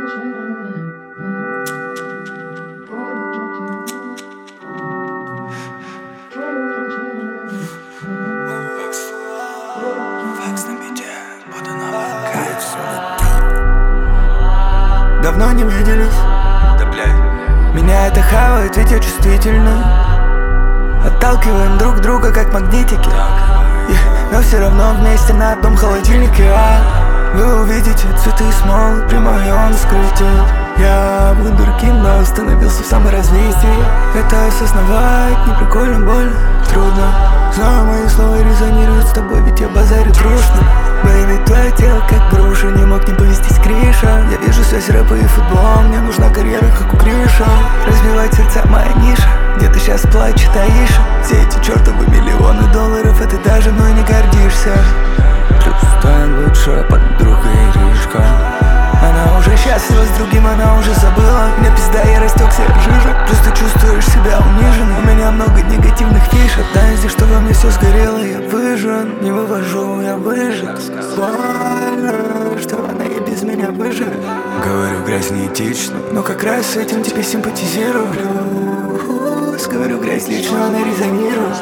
Давно не виделись, да блядь. меня это хавает, ведь я чувствительный. Отталкиваем друг друга как магнитики, но все равно вместе на одном холодильнике. Вы увидите цветы и смолы при моем скрытии. Я вундеркинд, но остановился в саморазвитии. Это осознавать не прикольно, больно, трудно. Знаю, мои слова резонируют с тобой, ведь я базарю трушно. Бэйби, твое тело как груша, не мог не повестись Криша. Я вижу связь рэпа и футбол, мне нужна карьера, как у Криша. Разбивать сердца моя ниша, где-то сейчас плачет Аиша. Все эти чертовы миллионы долларов, это даже мной не гордишься. Плюс твоя лучшая подруга Иришка. Она уже счастлива с другим, она уже забыла. Мне пизда, я растекся жижа. Плюс ты чувствуешь себя униженным. У меня много негативных фишек. Да, из-за что во мне все сгорело, я выжжен. Не вывожу, я выжат. Больно, что она и без меня выживет. Говорю, грязь неэтична, но как раз с этим тебе симпатизирую. Плюс, говорю, грязь лично, она резонирует.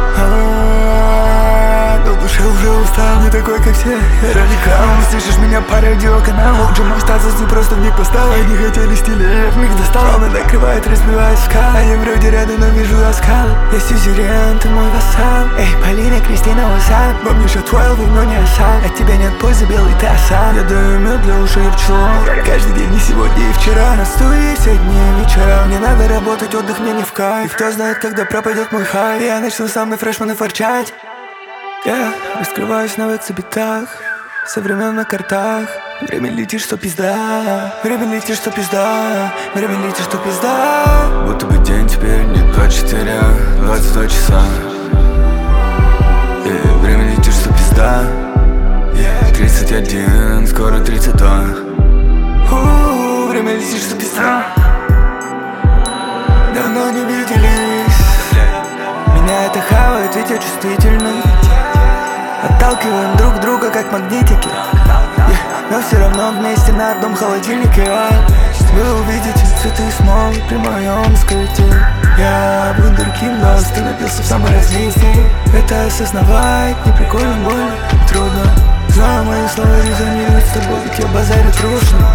Но в душе уже устал, не такой, как все. Я радикал, слышишь меня по радиоканалу. Уже мой статус не просто в них поставил. Они хотели стилей, в них достал. Он накрывает, разбивает скалы. Они вроде рядом, но вижу оскалы. Я сюзерен, ты мой вассал. Эй, Полина, Кристина, вассал. Во мне еще 12, но не осал. От тебя нет пользы, белый ты осал. Я даю мед для ушей в пчелу. Каждый день, не сегодня и вчера. На студии все дни и вечера. Мне надо работать, отдых мне не в кайф. И кто знает, когда пропадет мой хай. Я начну сам на фрешманы форчать. Я раскрываюсь на векс-битах, со времен на картах. Время летит, что пизда. Время летит, что пизда. Время летит, что пизда. Будто бы день теперь не 24, а 22 часа. Время летит, что пизда. 31, скоро 32. Время летит, что пизда. Давно не виделись. Меня это хавает, ведь я чувствительный. Отталкиваем друг друга как магнитики, но все равно вместе на одном холодильнике. Вы увидите цветы и смолы при моем скрытии. Я вундеркинд, но остановился в саморазвитии. Это осознавать не прикольно, больно, трудно. Знаю, мои слова резонируют с тобой, ведь я базарю трушно.